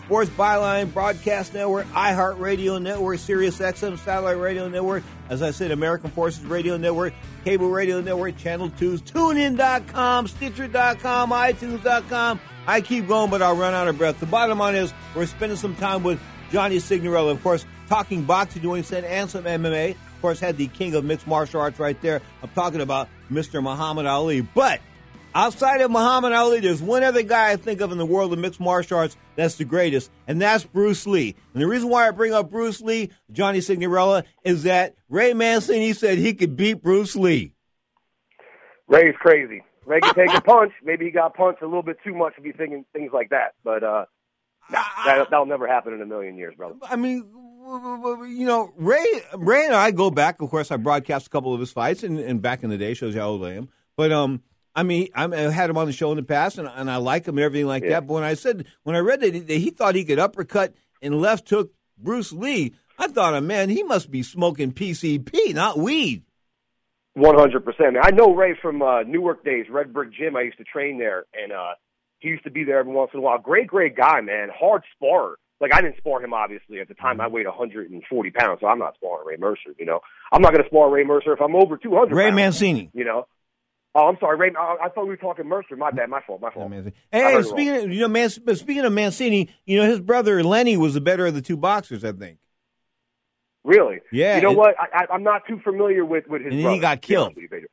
Sports Byline Broadcast Network, iHeartRadio Network, Sirius X M Satellite Radio Network, as I said, American Forces Radio Network, Cable Radio Network, Channel two's, TuneIn dot com, Stitcher dot com, iTunes dot com. I keep going, but I'll run out of breath. The bottom line is we're spending some time with Johnny Signorella, of course, talking boxing, doing said, and some M M A. Of course, had the king of mixed martial arts right there. I'm talking about Mister Muhammad Ali. But outside of Muhammad Ali, there's one other guy I think of in the world of mixed martial arts that's the greatest, and that's Bruce Lee. And the reason why I bring up Bruce Lee, Johnny Signorella, is that Ray Mancini said he could beat Bruce Lee. Ray's crazy. Ray can take a punch. Maybe he got punched a little bit too much to be thinking things like that. But uh, nah, that, that'll never happen in a million years, brother. I mean, you know, Ray Ray and I go back. Of course, I broadcast a couple of his fights, and, and back in the day, shows you how old I am. But, um, I mean, I had him on the show in the past, and, and I like him and everything like yeah. that. But when I said, when I read that he, that he thought he could uppercut and left hook Bruce Lee, I thought, oh, man, he must be smoking P C P, not weed. one hundred percent. I know Ray from uh, Newark days, Red Brick Gym. I used to train there, and uh, he used to be there every once in a while. Great, great guy, man. Hard sparer. Like, I didn't spar him, obviously. At the time, I weighed one hundred forty pounds, so I'm not sparring Ray Mercer, you know. I'm not going to spar Ray Mercer if I'm over two hundred Ray pounds, Mancini. You know. Oh, I'm sorry, Ray. I, I thought we were talking Mercer. My bad. My fault. My fault. Hey, hey speaking of, you know, Man, speaking of Mancini, you know, his brother Lenny was the better of the two boxers, I think. Really? Yeah. You know it, what? I, I, I'm not too familiar with, with his and brother. And he got killed.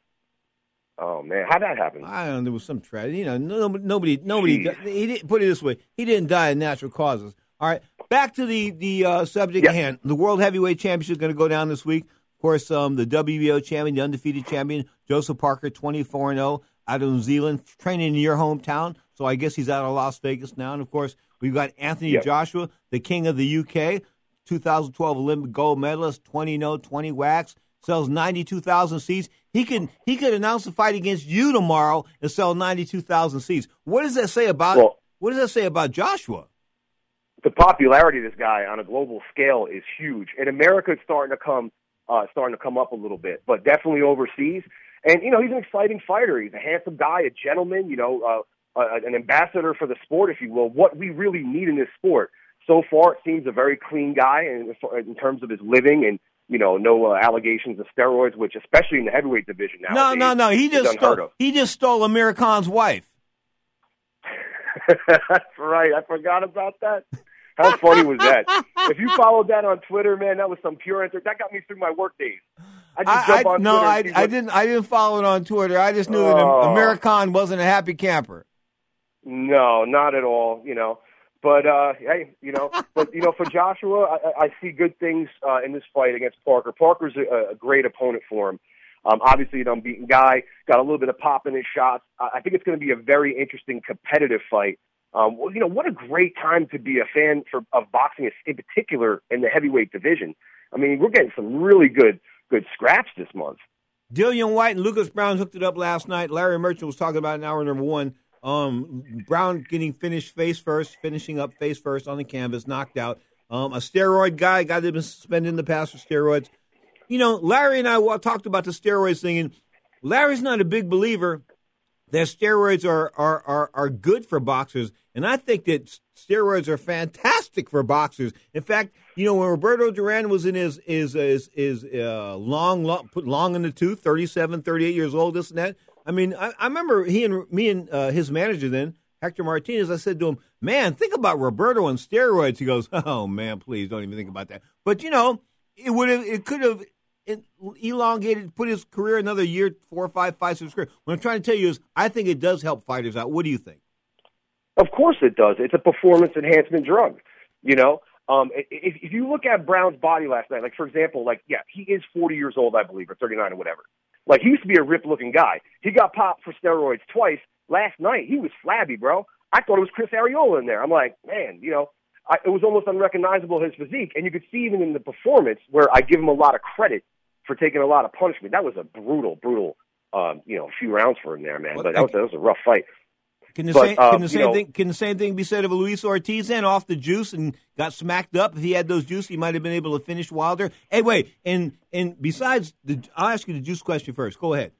Oh, man. How'd that happen? I don't know. There was some tragedy. You know, nobody, nobody, nobody he didn't, put it this way, he didn't die of natural causes. All right. Back to the, the uh, subject at hand. The World Heavyweight Championship is going to go down this week. Of course, um, the W B O champion, the undefeated champion, Joseph Parker, twenty-four and oh, out of New Zealand, training in your hometown. So I guess he's out of Las Vegas now. And, of course, we've got Anthony yep. Joshua, the king of the U K, two thousand twelve Olympic gold medalist, twenty and oh, twenty wax, sells ninety-two thousand seats. He can he could announce a fight against you tomorrow and sell ninety-two thousand seats. What does that say about well, what does that say about Joshua? The popularity of this guy on a global scale is huge. In America, it's starting to come uh, starting to come up a little bit, but definitely overseas. And you know, he's an exciting fighter. He's a handsome guy, a gentleman. You know, uh, uh, an ambassador for the sport, if you will. What we really need in this sport. So far, it seems a very clean guy in, in terms of his living and, you know, no uh, allegations of steroids, which especially in the heavyweight division now. No, no, no. He just stole, he just stole Amir Khan's wife. That's right. I forgot about that. How funny was that? If you followed that on Twitter, man, that was some pure enter. That got me through my work days. I just I, jump on I, no, I, Twitter. I didn't. I didn't follow it on Twitter. I just knew oh. that Amir Khan wasn't a happy camper. No, not at all. You know. But, uh, hey, you know, but, you know, for Joshua, I, I see good things uh, in this fight against Parker. Parker's a, a great opponent for him. Um, obviously, an unbeaten guy, got a little bit of pop in his shots. I think it's going to be a very interesting competitive fight. Um, well, you know, what a great time to be a fan for, of boxing, in particular in the heavyweight division. I mean, we're getting some really good, good scraps this month. Dillian White and Lucas Brown hooked it up last night. Larry Merchant was talking about in hour number one. Um, Brown getting finished face first, finishing up face first on the canvas, knocked out. Um, a steroid guy, guy that's been suspended in the past for steroids. You know, Larry and I talked about the steroids thing, and Larry's not a big believer that steroids are, are, are, are good for boxers, and I think that steroids are fantastic for boxers. In fact, you know, when Roberto Duran was in his his his, his uh, long, long, put long in the tooth, thirty-seven, thirty-eight years old, this and that, I mean, I, I remember he and me and uh, his manager then, Hector Martinez, I said to him, man, think about Roberto and steroids. He goes, oh, man, please don't even think about that. But, you know, it would have, it could have elongated, put his career another year, four or five fights of his career. What I'm trying to tell you is I think it does help fighters out. What do you think? Of course it does. It's a performance enhancement drug, you know. Um, if, if you look at Brown's body last night, like, for example, like, yeah, he is forty years old, I believe, or thirty-nine or whatever. Like, he used to be a ripped-looking guy. He got popped for steroids twice. Last night, he was flabby, bro. I thought it was Chris Arreola in there. I'm like, man, you know, I, it was almost unrecognizable, his physique. And you could see even in the performance where I give him a lot of credit for taking a lot of punishment. That was a brutal, brutal, um, you know, few rounds for him there, man. But that was, that was a rough fight. Can the, but, same, um, can, the same know, thing, can the same thing be said of Luis Ortiz then, off the juice and got smacked up? If he had those juice, he might have been able to finish Wilder. Hey, wait, and and besides, the, I'll ask you the juice question first. Go ahead.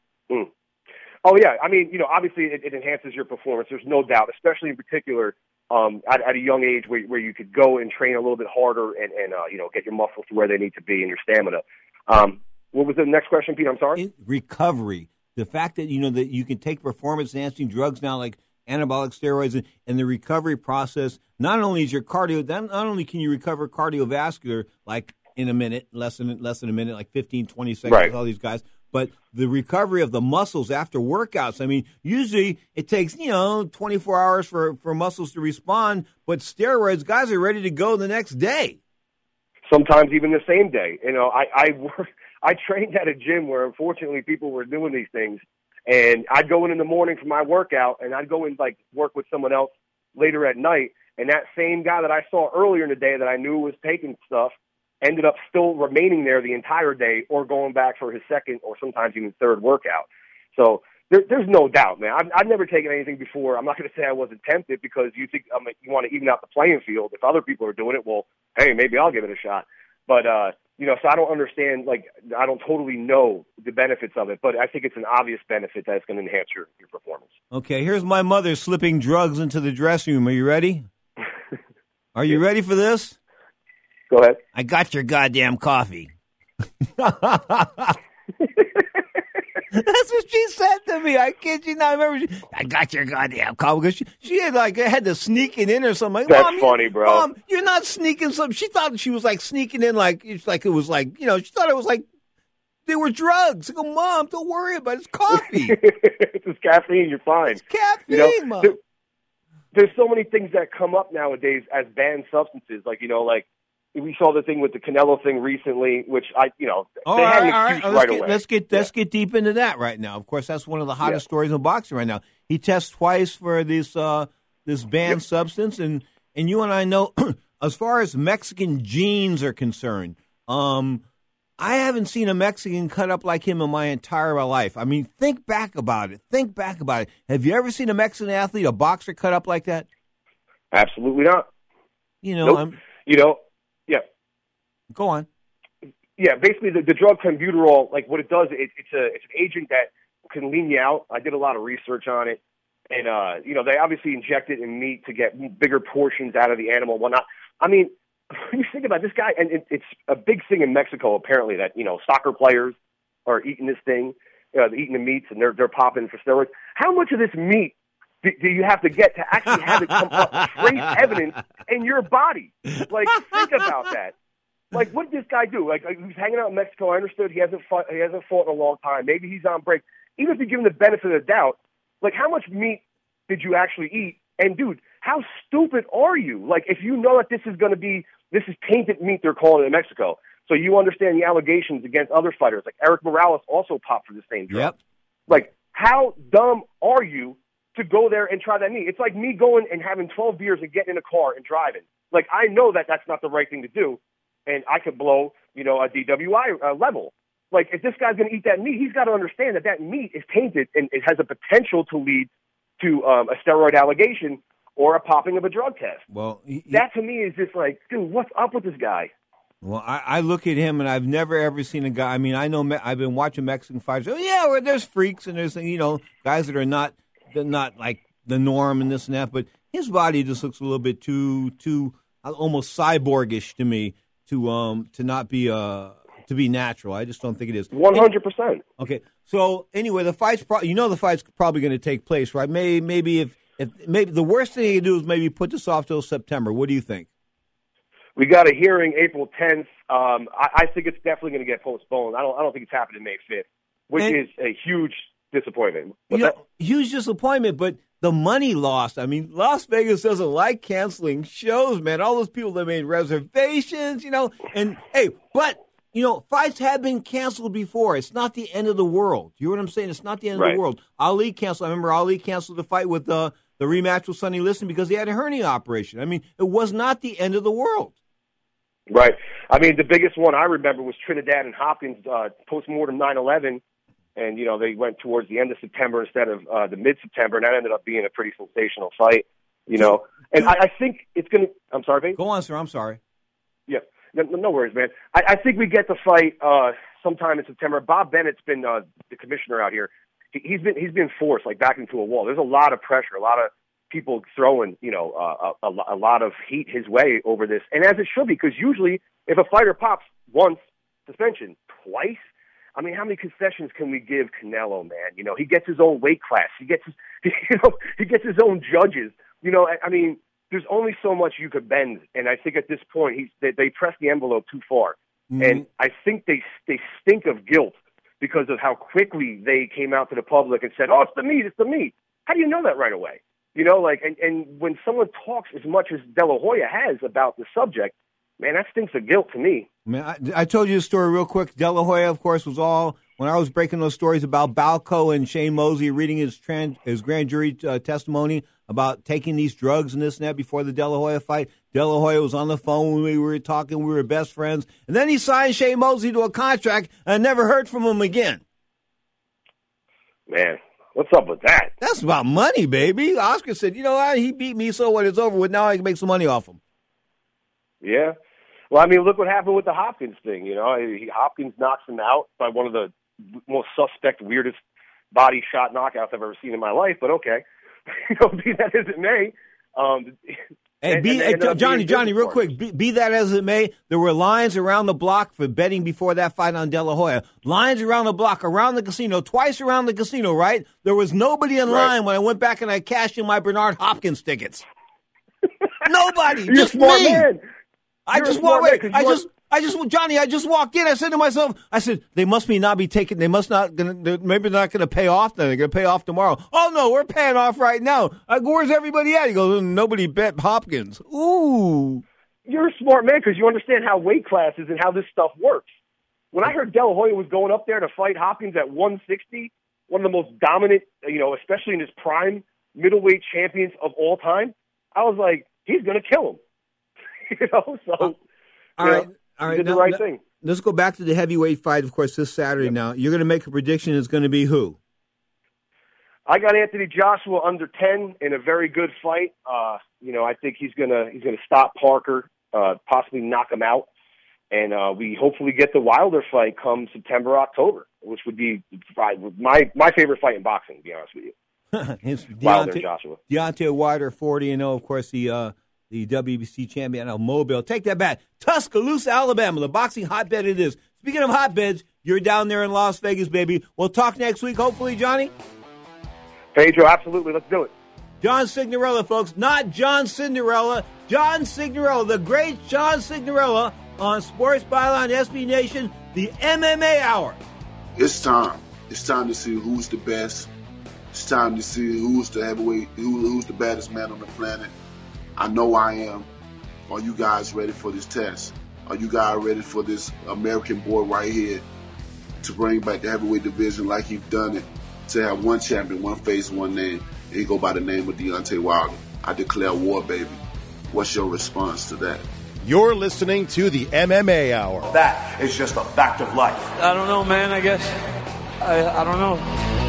Mm. Oh, yeah. I mean, you know, obviously it, it enhances your performance. There's no doubt, especially in particular um, at, at a young age where, where you could go and train a little bit harder and, and uh, you know, get your muscles to where they need to be and your stamina. Um, what was the next question, Pete? I'm sorry? In recovery. The fact that, you know, that you can take performance-enhancing drugs now like anabolic steroids and, and the recovery process, not only is your cardio, not only can you recover cardiovascular like in a minute, less than less than a minute, like fifteen, twenty seconds right. with all these guys, but the recovery of the muscles after workouts. I mean, usually it takes, you know, twenty-four hours for, for muscles to respond, but steroids, guys are ready to go the next day. Sometimes even the same day. You know, I, I work, I trained at a gym where unfortunately people were doing these things, and I'd go in in the morning for my workout, and I'd go and like work with someone else later at night, and that same guy that I saw earlier in the day that I knew was taking stuff ended up still remaining there the entire day or going back for his second or sometimes even third workout. So there, there's no doubt, man. I've, I've never taken anything before. I'm not going to say I wasn't tempted because you think um, you want to even out the playing field. If other people are doing it, well, hey, maybe I'll give it a shot. But, uh, you know, so I don't understand, like, I don't totally know the benefits of it, but I think it's an obvious benefit that's going to enhance your, your performance. Okay, here's my mother slipping drugs into the dressing room. Are you ready? Are you ready for this? Go ahead. I got your goddamn coffee. That's what she said to me. I kid you not. I remember she, I got your goddamn coffee. Because she, she had like had to sneak it in or something. Like, That's Mom, funny, you, bro. Mom, you're not sneaking something. She thought she was like sneaking in like it's like it was like, you know, she thought it was like they were drugs. I go, Mom, don't worry about it. It's coffee. It's just caffeine. You're fine. It's caffeine, you know, Mom. There, there's so many things that come up nowadays as banned substances. Like, you know, like, we saw the thing with the Canelo thing recently, which I, you know, Oh, they all had right, an all excuse right. right Let's, get, away. let's get let's get deep into that right now. Of course, that's one of the hottest Yeah. stories in boxing right now. He tests twice for this uh, this banned Yep. substance, and and you and I know, as far as Mexican genes are concerned, um, I haven't seen a Mexican cut up like him in my entire life. I mean, think back about it. Think back about it. Have you ever seen a Mexican athlete, a boxer, cut up like that? Absolutely not. You know, Nope. I'm, You know, yeah. go on. Yeah, basically the, the drug clenbuterol, like what it does, it, it's a it's an agent that can lean you out. I did a lot of research on it, and uh, you know they obviously inject it in meat to get bigger portions out of the animal and whatnot. I mean, when you think about this guy, and it, it's a big thing in Mexico apparently that you know soccer players are eating this thing, uh, they're eating the meats, and they're they're popping for steroids. How much of this meat do, do you have to get to actually have it come up trace evidence in your body? Like, think about that. Like, what did this guy do? Like, he was hanging out in Mexico. I understood he hasn't fought, he hasn't fought in a long time. Maybe he's on break. Even if you give him the benefit of the doubt, like, how much meat did you actually eat? And, dude, how stupid are you? Like, if you know that this is going to be, this is tainted meat, they're calling it in Mexico. So you understand the allegations against other fighters. Like, Eric Morales also popped for the same drug. Yep. Like, how dumb are you to go there and try that meat? It's like me going and having twelve beers and getting in a car and driving. Like, I know that that's not the right thing to do. And I could blow, you know, a D W I uh, level. Like, if this guy's going to eat that meat, he's got to understand that that meat is tainted and it has a potential to lead to um, a steroid allegation or a popping of a drug test. Well, he, that to me is just like, dude, what's up with this guy? Well, I, I look at him, and I've never ever seen a guy. I mean, I know Me- I've been watching Mexican fighters. Oh, yeah, well, there's freaks and there's you know guys that are not they're not like the norm and this and that. But his body just looks a little bit too too uh, almost cyborgish to me. To um to not be uh to be natural, I just don't think it is. One hundred percent. Okay, so anyway, the fight's pro- you know the fight's probably going to take place, right? Maybe maybe if if maybe the worst thing you can do is maybe put this off till September. What do you think? We got a hearing April tenth. Um, I, I think it's definitely going to get postponed. I don't I don't think it's happening May fifth, which And- is a huge disappointment. You What's know, that? huge disappointment, but the money lost. I mean, Las Vegas doesn't like canceling shows, man. All those people that made reservations, you know, and hey, but you know, fights have been canceled before. It's not the end of the world. You know what I'm saying? It's not the end of Right. the world. Ali canceled. I remember Ali canceled the fight with uh, the rematch with Sonny Liston because he had a hernia operation. I mean, it was not the end of the world. Right. I mean, the biggest one I remember was Trinidad and Hopkins uh, post-mortem nine eleven. And, you know, they went towards the end of September instead of uh, the mid-September, and that ended up being a pretty sensational fight, you know. And I, I think it's going to – I'm sorry, Pete? Go on, sir. I'm sorry. Yeah. No, no worries, man. I, I think we get the fight uh, sometime in September. Bob Bennett's been uh, the commissioner out here. He, he's been he's been forced, like, back into a wall. There's a lot of pressure. A lot of people throwing, you know, uh, a, a lot of heat his way over this, and as it should be, because usually if a fighter pops once, suspension, twice. I mean, how many concessions can we give Canelo, man? You know, he gets his own weight class. He gets, his, you know, he gets his own judges. You know, I, I mean, there's only so much you could bend, and I think at this point he's they, they press the envelope too far, mm-hmm. and I think they they stink of guilt because of how quickly they came out to the public and said, "Oh, it's the meat, it's the meat." How do you know that right away? You know, like, and, and when someone talks as much as De La Hoya has about the subject, man, that stinks of guilt to me. Man, I, I told you the story real quick. De La Hoya, of course, was all when I was breaking those stories about Balco and Shane Mosley reading his trans, his grand jury uh, testimony about taking these drugs and this and that before the De La Hoya fight. De La Hoya was on the phone when we were talking. We were best friends. And then he signed Shane Mosley to a contract, and I never heard from him again. Man, what's up with that? That's about money, baby. Oscar said, you know what? He beat me, so what? It's over with. Now I can make some money off him. Yeah. Well, I mean, look what happened with the Hopkins thing. You know, he, Hopkins knocks him out by one of the most suspect, weirdest body shot knockouts I've ever seen in my life. But okay, you know, be that as it may. Um, hey, and, be, and hey Johnny, Johnny, real quick. Be, be that as it may, there were lines around the block for betting before that fight on De La Hoya. Lines around the block, around the casino, twice around the casino. Right? There was nobody in right. line when I went back and I cashed in my Bernard Hopkins tickets. Nobody, You're just a smart me. Man. I You're just walked. Wait, I are... just, I just, Johnny. I just walked in. I said to myself, I said, they must be not be taking. They must not. Gonna, maybe they're not going to pay off. Then they're going to pay off tomorrow. Oh no, we're paying off right now. I go, where's everybody at? He goes, nobody bet Hopkins. Ooh, you're a smart man because you understand how weight classes and how this stuff works. When I heard De La Hoya was going up there to fight Hopkins at one sixty, one of the most dominant, you know, especially in his prime, middleweight champions of all time, I was like, he's going to kill him. You know, so uh, all right, know, all right. did now, the right now, thing. Let's go back to the heavyweight fight, of course, this Saturday. Yep. Now you're going to make a prediction. It's going to be who? I got Anthony Joshua under ten in a very good fight. Uh, you know, I think he's gonna he's gonna stop Parker, uh, possibly knock him out, and uh, we hopefully get the Wilder fight come September, October, which would be my my favorite fight in boxing. To be honest with you, it's Wilder Deontay, Joshua. Deontay Wilder, forty and zero. Of course, the. Uh, The W B C champion of Mobile. Take that back. Tuscaloosa, Alabama, the boxing hotbed it is. Speaking of hotbeds, you're down there in Las Vegas, baby. We'll talk next week, hopefully, Johnny. Pedro, absolutely. Let's do it. John Signorella, folks. Not John Cinderella. John Signorella, the great John Signorella on Sports Byline, S B Nation, the M M A Hour. It's time. It's time to see who's the best. It's time to see who's the heavyweight, who, who's the baddest man on the planet. I know I am. Are you guys ready for this test? Are you guys ready for this American boy right here to bring back the heavyweight division like he's done it, to have one champion, one face, one name, and he go by the name of Deontay Wilder? I declare war, baby. What's your response to that? You're listening to the M M A Hour. That is just a fact of life. I don't know, man. I guess. I, I don't know.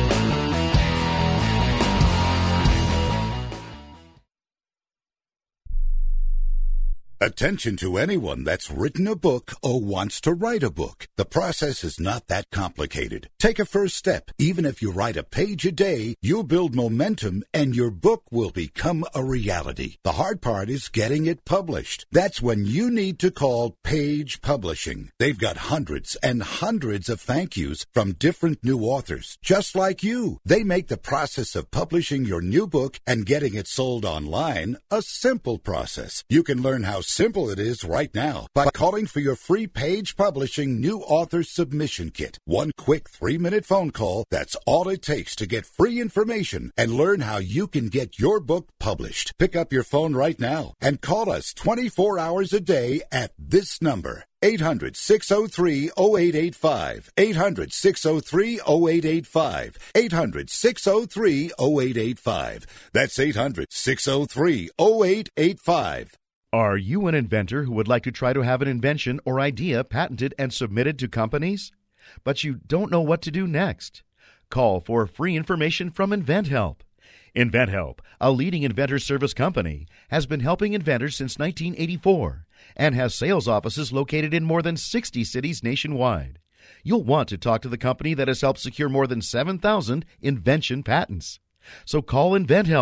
Attention to anyone that's written a book or wants to write a book. The process is not that complicated. Take a first step. Even if you write a page a day, you'll build momentum and your book will become a reality. The hard part is getting it published. That's when you need to call Page Publishing. They've got hundreds and hundreds of thank yous from different new authors, just like you. They make the process of publishing your new book and getting it sold online a simple process. You can learn how simple it is right now by calling for your free Page Publishing New Author Submission Kit. One quick three-minute phone call, that's all it takes to get free information and learn how you can get your book published. Pick up your phone right now and call us twenty-four hours a day at this number. eight hundred, six oh three, oh eight eight five. eight hundred, six oh three, oh eight eight five. eight hundred, six oh three, oh eight eight five. That's eight hundred, six oh three, oh eight eight five. Are you an inventor who would like to try to have an invention or idea patented and submitted to companies, but you don't know what to do next? Call for free information from InventHelp. InventHelp, a leading inventor service company, has been helping inventors since nineteen eighty-four and has sales offices located in more than sixty cities nationwide. You'll want to talk to the company that has helped secure more than seven thousand invention patents. So call InventHelp.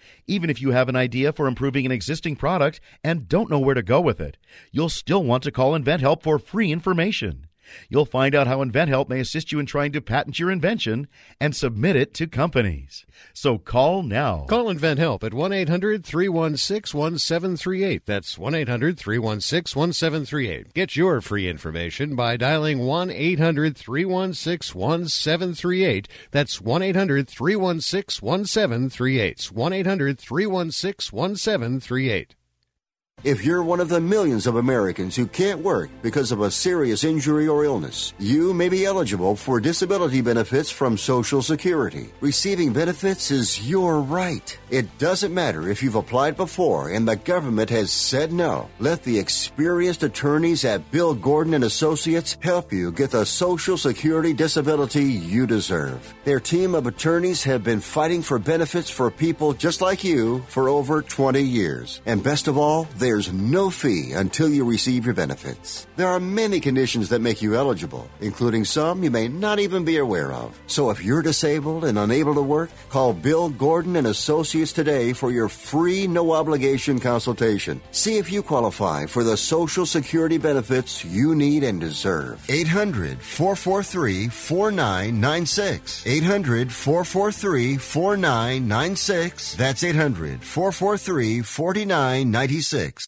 Even if you have an idea for improving an existing product and don't know where to go with it, you'll still want to call InventHelp for free information. You'll find out how InventHelp may assist you in trying to patent your invention and submit it to companies. So call now. Call InventHelp at one eight hundred three one six one seven three eight. That's one eight hundred three one six one seven three eight. Get your free information by dialing one eight hundred three one six one seven three eight. That's one eight hundred three one six one seven three eight. one eight hundred three one six one seven three eight. If you're one of the millions of Americans who can't work because of a serious injury or illness, you may be eligible for disability benefits from Social Security. Receiving benefits is your right. It doesn't matter if you've applied before and the government has said no. Let the experienced attorneys at Bill Gordon and Associates help you get the Social Security disability you deserve. Their team of attorneys have been fighting for benefits for people just like you for over twenty years. And best of all, they There's no fee until you receive your benefits. There are many conditions that make you eligible, including some you may not even be aware of. So if you're disabled and unable to work, call Bill Gordon and Associates today for your free no-obligation consultation. See if you qualify for the Social Security benefits you need and deserve. eight hundred four four three four nine nine six. eight hundred four four three four nine nine six. That's eight hundred four four three four nine nine six.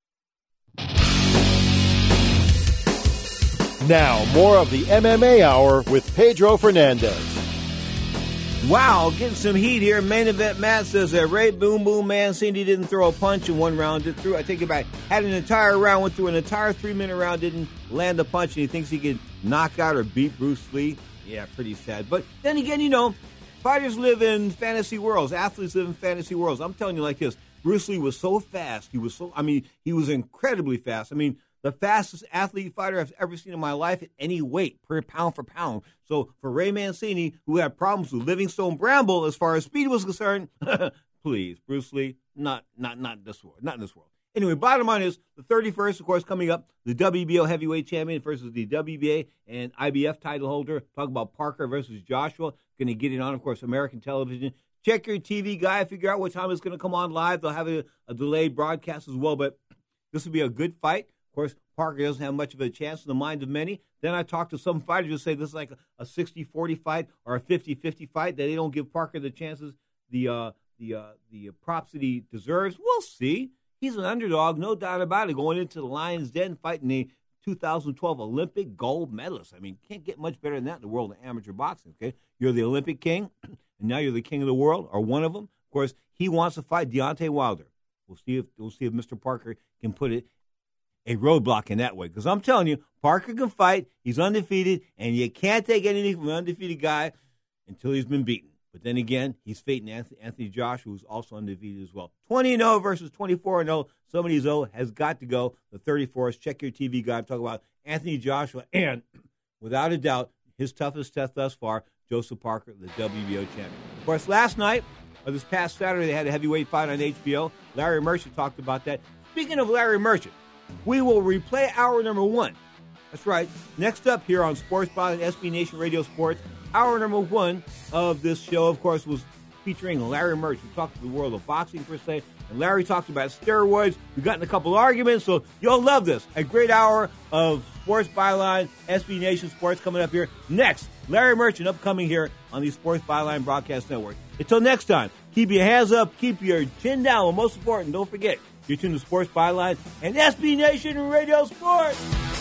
Now, more of the M M A Hour with Pedro Fernandez. Wow, getting some heat here. Main Event Matt says that Ray Boom Boom Mancini didn't throw a punch in one round. Did through, I take it back. Had an entire round, went through an entire three-minute round, didn't land a punch, and he thinks he can knock out or beat Bruce Lee. Yeah, pretty sad. But then again, you know, fighters live in fantasy worlds. Athletes live in fantasy worlds. I'm telling you like this. Bruce Lee was so fast. He was so, I mean, he was incredibly fast. I mean, the fastest athlete fighter I've ever seen in my life at any weight, per pound for pound. So for Ray Mancini, who had problems with Livingstone Bramble as far as speed was concerned, please, Bruce Lee, not not not in this world, not in this world. Anyway, bottom line is the thirty-first, of course, coming up, the W B O heavyweight champion versus the W B A and I B F title holder. Talk about Parker versus Joshua. Going to get it on, of course, American television. Check your T V guide, figure out what time it's going to come on live. They'll have a, a delayed broadcast as well, but this will be a good fight. Of course, Parker doesn't have much of a chance in the mind of many. Then I talked to some fighters who say this is like a sixty forty fight or a fifty fifty fight, that they don't give Parker the chances, the uh, the uh, the props that he deserves. We'll see. He's an underdog, no doubt about it, going into the Lion's Den fighting a two thousand twelve Olympic gold medalist. I mean, can't get much better than that in the world of amateur boxing, okay? You're the Olympic king, and now you're the king of the world, or one of them. Of course, he wants to fight Deontay Wilder. We'll see if we'll see if Mister Parker can put it a roadblock in that way. Because I'm telling you, Parker can fight. He's undefeated, and you can't take anything from an undefeated guy until he's been beaten. But then again, he's fighting Anthony Joshua, who's also undefeated as well. twenty and oh versus twenty-four and oh. Somebody who's oh has got to go. The thirty-fourth. Check your T V guide. Talk about Anthony Joshua. And without a doubt, his toughest test thus far, Joseph Parker, the W B O champion. Of course, last night, or this past Saturday, they had a heavyweight fight on H B O. Larry Merchant talked about that. Speaking of Larry Merchant, we will replay hour number one. That's right. Next up here on Sports Byline, S B Nation Radio Sports, hour number one of this show, of course, was featuring Larry Merchant. We talked to the world of boxing, per se, and Larry talked about steroids. We got in a couple arguments, so you'll love this. A great hour of Sports Byline, S B Nation Sports coming up here. Next, Larry Merchant upcoming here on the Sports Byline Broadcast Network. Until next time, keep your hands up, keep your chin down, and most important, don't forget, you're tuned to Sports Byline and S B Nation Radio Sports.